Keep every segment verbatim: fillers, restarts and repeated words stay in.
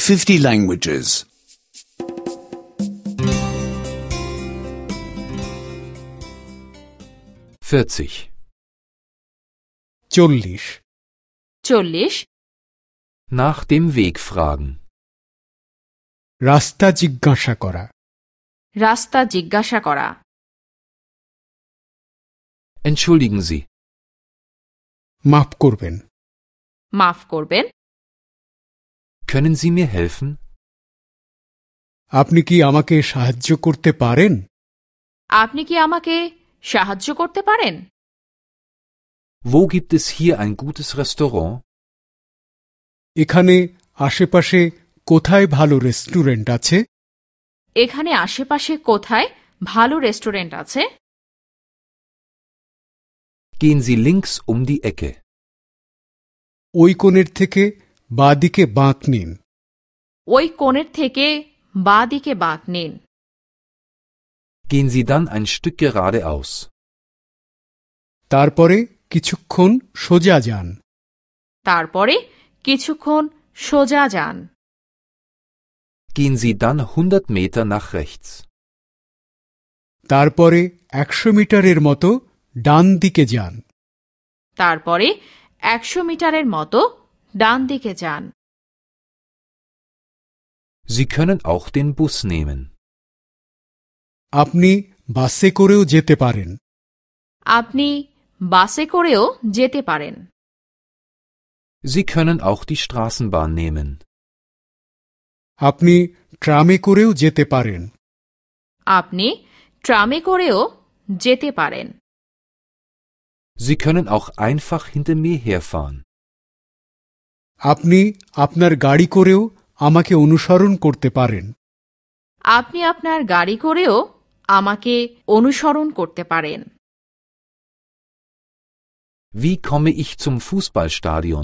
fifty languages. vierzig. চল্লিশ চল্লিশ Nach dem Weg fragen. রাস্তা জিজ্ঞাসা করা রাস্তা জিজ্ঞাসা করা Entschuldigen Sie, মাফ করবেন মাফ করবেন können Sie mir helfen? আপনি কি আমাকে সাহায্য করতে পারেন আপনি কি আমাকে সাহায্য করতে পারেন Wo gibt es hier ein gutes Restaurant? এখানে আশেপাশে কোথায় ভালো রেস্টুরেন্ট আছে এখানে আশেপাশে কোথায় ভালো রেস্টুরেন্ট আছে Gehen Sie links um die Ecke. ওই কোণের থেকে বাঁদিকে বাঁক নিন ওই কোণের থেকে বাঁ দিকে বাঁক নিন Gehen Sie dann ein Stück geradeaus. তারপরে কিছুক্ষণ সোজা যান তারপরে কিছুক্ষণ সোজা যান Gehen Sie dann hundert Meter nach rechts. তারপরে একশো মিটারের মতো ডান দিকে যান তারপরে একশো মিটারের মতো ডান দিকে যান Sie können auch den Bus nehmen. আপনি বাসে করেও যেতে পারেন আপনি বাসে করেও যেতে পারেন Sie können auch die Straßenbahn nehmen. আপনি ট্রামে করেও যেতে পারেন আপনি ট্রামে করেও যেতে পারেন Sie können auch einfach hinter mir herfahren. আপনি আপনার গাড়ি করেও আমাকে অনুসরণ করতে পারেন আপনি আপনার গাড়ি করেও আমাকে অনুসরণ করতে পারেন Wie komme ich zum Fußballstadion?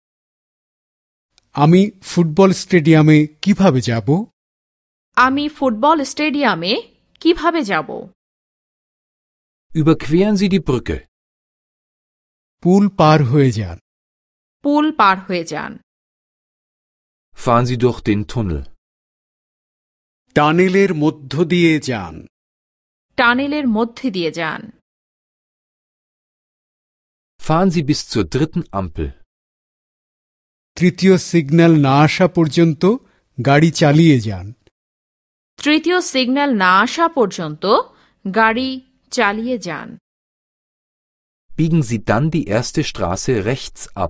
আমি ফুটবল স্টেডিয়ামে কিভাবে যাব আমি ফুটবল স্টেডিয়ামে কিভাবে যাব Überqueren Sie die Brücke. পুল পার হয়ে যান পুল পার হয়ে যান Fahren Sie durch den Tunnel. টানেলের মধ্য দিয়ে যান টানেলের মধ্যে দিয়ে যান Fahren Sie bis zur dritten Ampel. তৃতীয় সিগন্যাল না আসা পর্যন্ত গাড়ি চালিয়ে যান তৃতীয় সিগন্যাল না আসা পর্যন্ত গাড়ি চালিয়ে যান Biegen Sie dann die erste Straße rechts ab.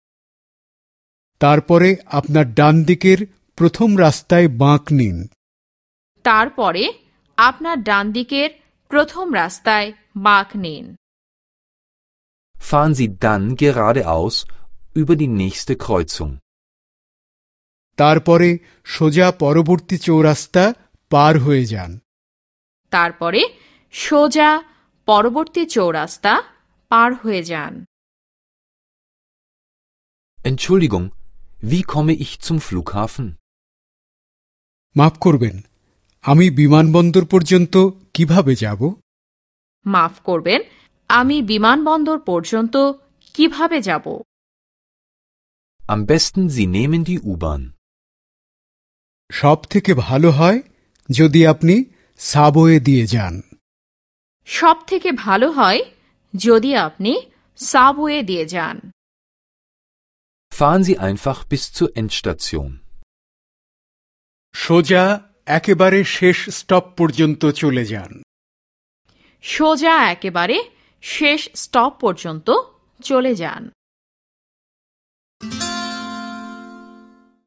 তারপরে আপনার ডান দিকের প্রথম রাস্তায় বাঁক নিন তারপরে আপনার ডান দিকের প্রথম রাস্তায় বাঁক নিন Fahren Sie dann geradeaus über die nächste Kreuzung. তারপরে সোজা পরবর্তী চৌরাস্তা পার হয়ে যান তারপরে সোজা পরবর্তী চৌরাস্তা পার হয়ে যান Entschuldigung, wie komme ich zum Flughafen? মাফ করবেন আমি বিমানবন্দর পর্যন্ত কিভাবে যাব মাফ করবেন আমি বিমানবন্দর পর্যন্ত কিভাবে যাব Am besten Sie nehmen die U-Bahn. সব থেকে ভালো হয় যদি আপনি সাবওয়ে দিয়ে যান সব থেকে ভালো হয় যদি আপনি সাবওয়ে দিয়ে যান Fahren Sie einfach bis zur Endstation. সোজা একেবারে শেষ স্টপ পর্যন্ত চলে যান সোজা একেবারে শেষ স্টপ পর্যন্ত চলে যান